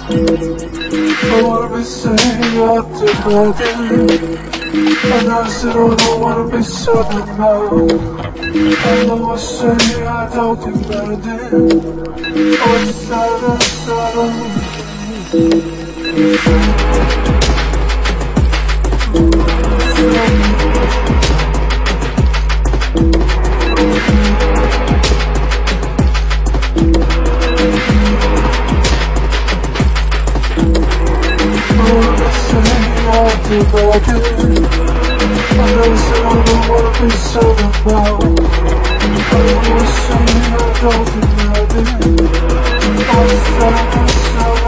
I wanna be saying after nothing. And I said, oh, I don't wanna be certain now. I know I say I don't think that I did. Oh, it's sad, I never said I don't wanna be sad about. I always say I don't think that I did. Oh, it's sad,